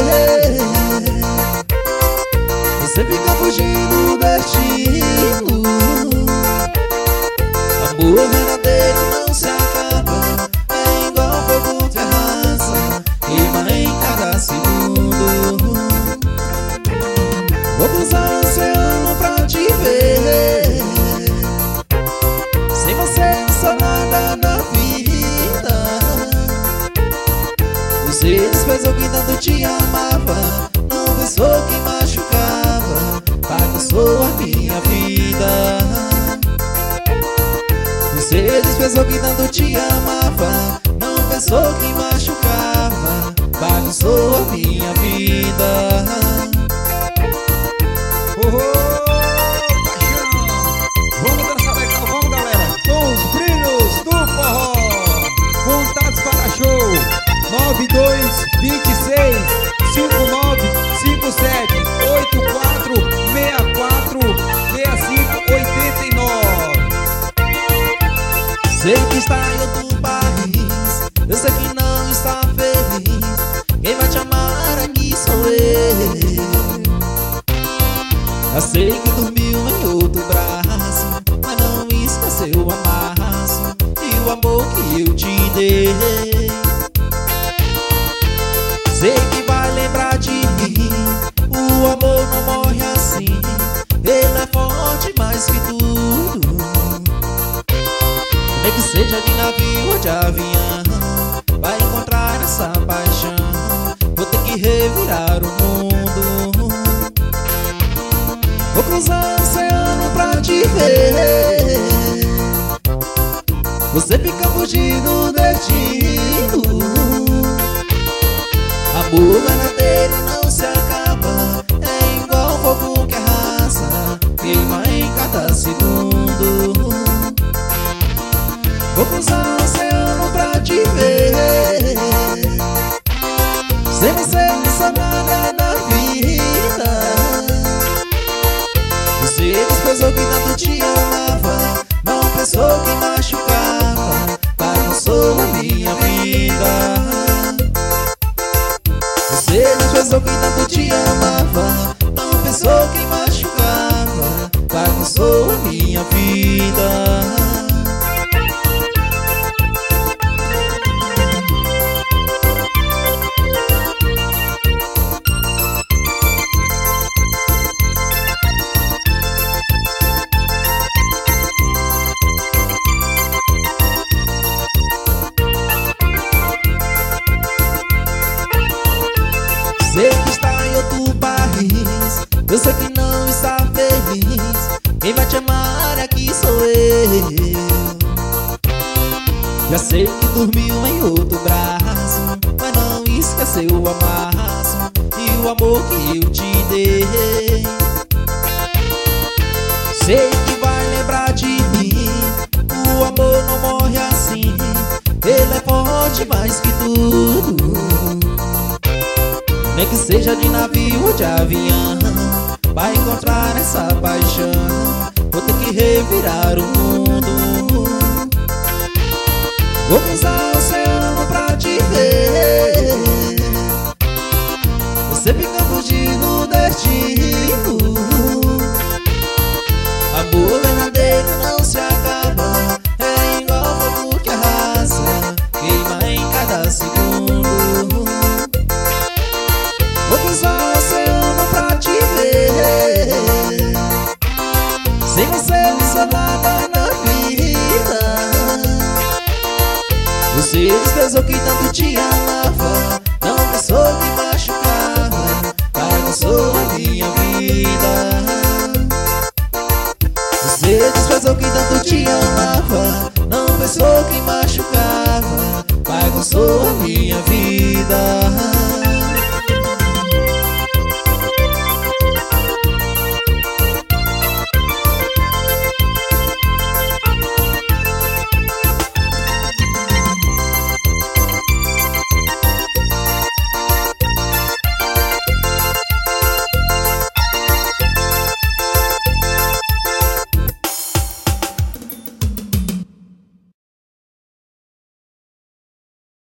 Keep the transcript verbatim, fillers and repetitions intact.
Você fica fugindo do destino. Amor verdadeiro não se acaba, é igual fogo que arrasa, queima em cada segundo. Vou cruzar o oceano pra te ver, sem você não sou nada na vida. Você desprezou que tanto te amava, não pensou que machucava, bagunçou a minha vida. Você desprezou que tanto te amava, não pensou que machucava, bagunçou a minha vida. Oh, oh, paixão! Vamos dançar legal, vamos galera! Com os brilhos do forró! Contatos para show nove dois dois seis cinco nove cinco sete oito quatro seis quatro seis cinco oito nove. Sei que está em outro país, eu sei que não está feliz, quem vai te amar aqui sou eu. Eu sei que dormiu em outro braço, mas não esqueceu o amasso e o amor que eu te dei. Sei que vai lembrar de mim, o amor não morre assim, ele é forte mais que tudo. Nem que seja de navio ou de avião, vai encontrar essa paixão, vou ter que revirar o mundo. Vou cruzar o oceano pra te ver, você fica fugindo do destino. Amor verdadeiro não se acaba, é igual fogo que arrasa, queima em cada segundo. Vou cruzar o oceano pra te ver, sem você não sou nada na vida. Você desprezou que tanto te amava, não pensou que machucava, bagunçou a minha vida. Você desprezou que tanto te amava, não pensou que machucava, bagunçou a minha vida. Sei que está em outro país, eu sei que não está feliz, quem vai te amar aqui sou eu. Já sei que dormiu em outro braço, mas não esqueceu o amasso e o amor que eu te dei. Sei que vai lembrar de mim, o amor não morre assim, ele é forte mais que tudo. Nem que seja de navio ou de avião, vai encontrar essa paixão, vou ter que revirar o mundo. Vou cruzar o oceano pra te ver, você fica fugindo do destino. Amor verdadeiro não se acaba, é igual fogo que arrasa, queima em cada segundo. Vou cruzar o oceano pra te ver, sem você não sou nada na vida. Você desprezou que tanto te amava, não pensou que machucava, bagunçou a minha vida. Você desprezou que tanto te amava, não pensou que machucava, bagunçou a minha vida.